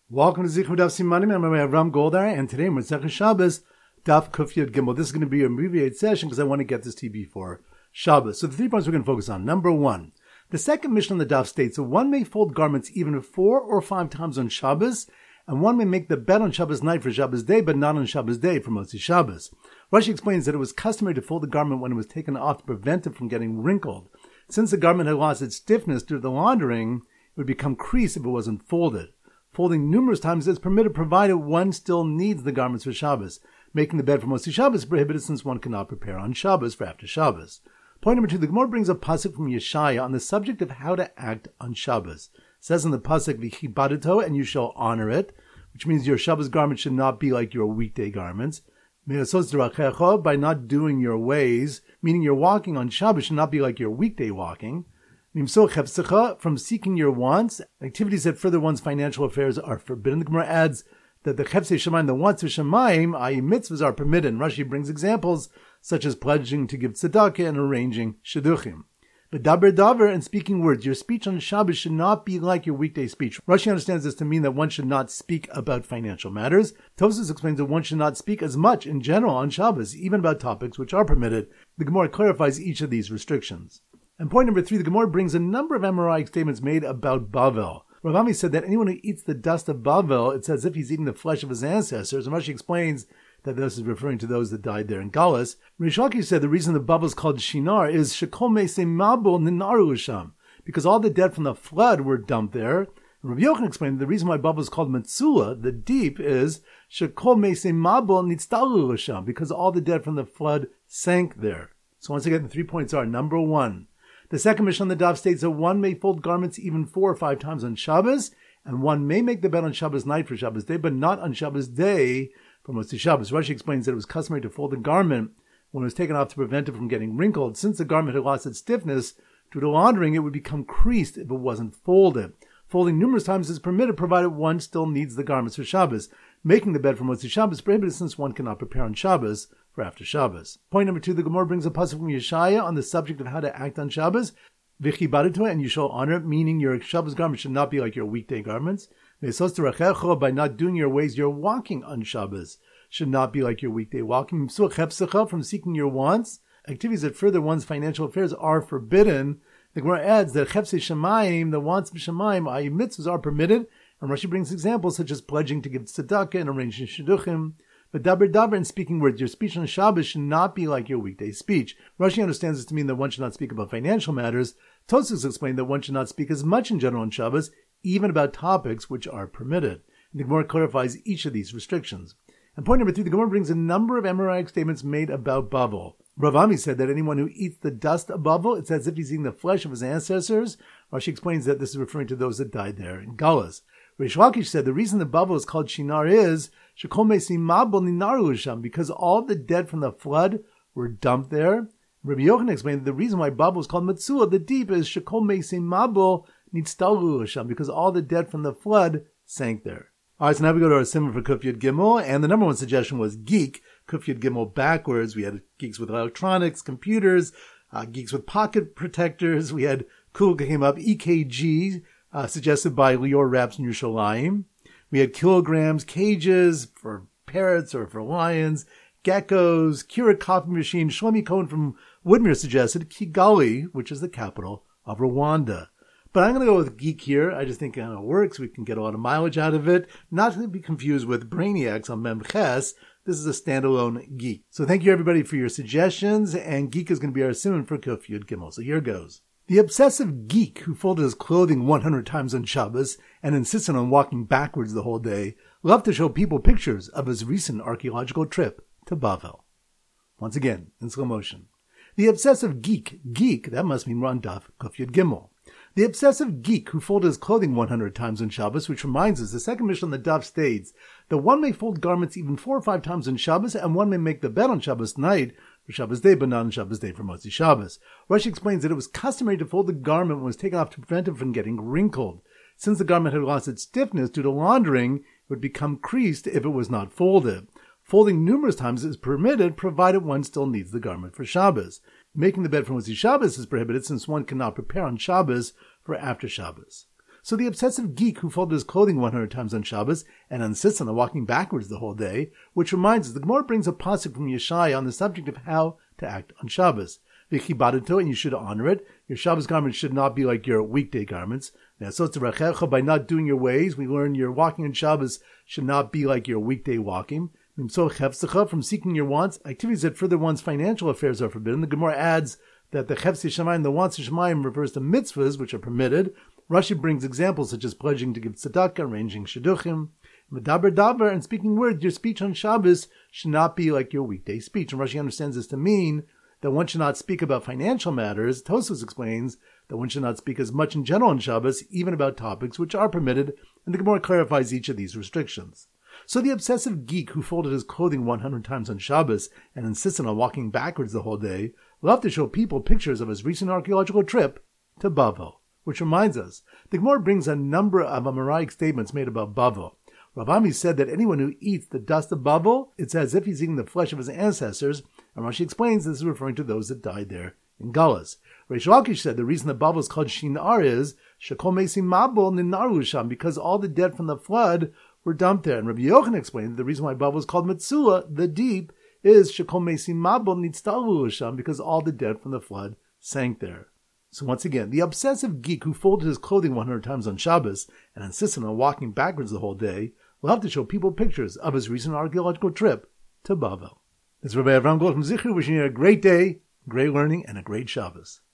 Welcome to Zichud Daf Simanim. I'm Ram Goldar, and today we're Tzechah Shabbos, Daf Kuf Yud Gimel. This is going to be an abbreviated session because I want to get this to you before Shabbos. So the 3 points we're going to focus on. Number 1, the second mission on the Daf states that one may fold garments even 4 or 5 times on Shabbos, and one may make the bed on Shabbos night for Shabbos day, but not on Shabbos day for Motzi Shabbos. Rashi explains that it was customary to fold the garment when it was taken off to prevent it from getting wrinkled. Since the garment had lost its stiffness due to the laundering, it would become creased if it wasn't folded. Folding numerous times is permitted provided one still needs the garments for Shabbos. Making the bed for Motzi Shabbos is prohibited since one cannot prepare on Shabbos for after Shabbos. Point number 2, the Gemara brings a pasuk from Yeshaya on the subject of how to act on Shabbos. It says in the pasuk, V'chibadato, and you shall honor it, which means your Shabbos garment should not be like your weekday garments. By not doing your ways, meaning your walking on Shabbos should not be like your weekday walking. From seeking your wants, activities that further one's financial affairs are forbidden. The Gemara adds that the chepsei shemayim, the wants of shemayim, i.e. mitzvahs, are permitted. And Rashi brings examples such as pledging to give tzedakah and arranging shidduchim. But daber and speaking words, your speech on Shabbos should not be like your weekday speech. Rashi understands this to mean that one should not speak about financial matters. Tosfos explains that one should not speak as much in general on Shabbos, even about topics which are permitted. The Gemara clarifies each of these restrictions. And point number 3, the Gemara brings a number of Amoraic statements made about Bavel. Rav Ami said that anyone who eats the dust of Bavel, it's as if he's eating the flesh of his ancestors. And Rashi explains that this is referring to those that died there in Galus. Rish Lakish said the reason the Bavel is called Shinar is Shekol Meisei Mabul Ninaru Sham, because all the dead from the flood were dumped there. And Rabbi Yochanan explained the reason why Bavel is called Metzula, the deep, is Shekol Meisei Mabul Nitztalu Sham, because all the dead from the flood sank there. So once again, the 3 points are: number 1, the second mission on the Daf states that one may fold garments even 4 or 5 times on Shabbos, and one may make the bed on Shabbos night for Shabbos day, but not on Shabbos day for Motzi Shabbos. Rashi explains that it was customary to fold the garment when it was taken off to prevent it from getting wrinkled. Since the garment had lost its stiffness due to laundering, it would become creased if it wasn't folded. Folding numerous times is permitted provided one still needs the garments for Shabbos. Making the bed for Motzi Shabbos is prohibited since one cannot prepare on Shabbos for after Shabbos. Point number 2, the Gemara brings a pasuk from Yeshaya on the subject of how to act on Shabbos. V'chibadato, and you shall honor it, meaning your Shabbos garment should not be like your weekday garments. By not doing your ways, your walking on Shabbos should not be like your weekday walking. From seeking your wants, activities that further one's financial affairs are forbidden. The Gemara adds that chepsei shemayim, the wants of shemayim, i.e. mitzvahs, are permitted. And Rashi brings examples such as pledging to give tzedakah and arranging shidduchim. But daber and speaking words, your speech on Shabbos should not be like your weekday speech. Rashi understands this to mean that one should not speak about financial matters. Tosfos explained that one should not speak as much in general on Shabbos, even about topics which are permitted. And the Gemara clarifies each of these restrictions. And point number 3, the Gemara brings a number of Amoraic statements made about Bavel. Rav Ami said that anyone who eats the dust of Bavel, it's as if he's eating the flesh of his ancestors. Rashi explains that this is referring to those that died there in Galus. Rish Lakish said the reason the Bavel is called Shinar is Shekol Meisei Mabul Ninaru Sham, because all the dead from the flood were dumped there. Rabbi Yochanan explained that the reason why Bavel is called Metzula, the deep, is Shekol Meisei Mabul Nitztalu Sham, because all the dead from the flood sank there. All right, so now we go to our simon for Kuf Yud Gimel, and the number 1 suggestion was geek, Kuf Yud Gimel backwards. We had geeks with electronics, computers, geeks with pocket protectors. We had came up EKG, suggested by Lior Raps in Yerushalayim. We had kilograms, cages for parrots or for lions, geckos, Keurig coffee machine. Shlomi Cohen from Woodmere suggested Kigali, which is the capital of Rwanda. But I'm going to go with geek here. I just think it kind of works. We can get a lot of mileage out of it. Not to be confused with Brainiacs on Memches. This is a standalone geek. So thank you everybody for your suggestions. And geek is going to be our simon for Kuf Yud Gimel. So here goes. The obsessive geek who folded his clothing 100 times on Shabbos and insisted on walking backwards the whole day loved to show people pictures of his recent archaeological trip to Bavel. Once again, in slow motion. The obsessive geek, that must mean we're on Daf Kuf Yud Gimel. The obsessive geek who folded his clothing 100 times on Shabbos, which reminds us, the second mission on the Daf states that one may fold garments even 4 or 5 times on Shabbos, and one may make the bed on Shabbos night for Shabbos day, but not on Shabbos day for Motzi Shabbos. Rashi explains that it was customary to fold the garment when it was taken off to prevent it from getting wrinkled. Since the garment had lost its stiffness due to laundering, it would become creased if it was not folded. Folding numerous times is permitted, provided one still needs the garment for Shabbos. Making the bed for Motzi Shabbos is prohibited since one cannot prepare on Shabbos for after Shabbos. So the obsessive geek who folded his clothing 100 times on Shabbos and insists on walking backwards the whole day, which reminds us, the Gemara brings a pasuk from Yeshaya on the subject of how to act on Shabbos. V'chibadato, and you should honor it. Your Shabbos garments should not be like your weekday garments. So by not doing your ways, we learn your walking on Shabbos should not be like your weekday walking. From seeking your wants, activities that further one's financial affairs are forbidden. The Gemara adds that the chefsi shamayim, the wants of shamayim, refers to mitzvahs, which are permitted. Rashi brings examples such as pledging to give tzedakah, arranging shidduchim, medaber davar, and speaking words. Your speech on Shabbos should not be like your weekday speech. And Rashi understands this to mean that one should not speak about financial matters. Tosfos explains that one should not speak as much in general on Shabbos, even about topics which are permitted, and the Gemara clarifies each of these restrictions. So the obsessive geek who folded his clothing 100 times on Shabbos and insisted on walking backwards the whole day loved to show people pictures of his recent archaeological trip to Bavel. Which reminds us, the Gemara brings a number of Amoraic statements made about Bavel. Rav Ami said that anyone who eats the dust of Bavel, it's as if he's eating the flesh of his ancestors, and Rashi explains this is referring to those that died there in Galus. Reish Lakish said the reason that Bavel is called Shinar is Shekol Mesim Mabel Ninaru Sham, because all the dead from the flood were dumped there. And Rabbi Yochanan explained that the reason why Bavel is called Metzula, the deep, is Shekol Mesim Mabel Nitztaru Sham, because all the dead from the flood sank there. So once again, the obsessive geek who folded his clothing 100 times on Shabbos and insisted on walking backwards the whole day will have to show people pictures of his recent archaeological trip to Bavel. This is Rabbi Avram Gold from Zichru wishing you a great day, great learning, and a great Shabbos.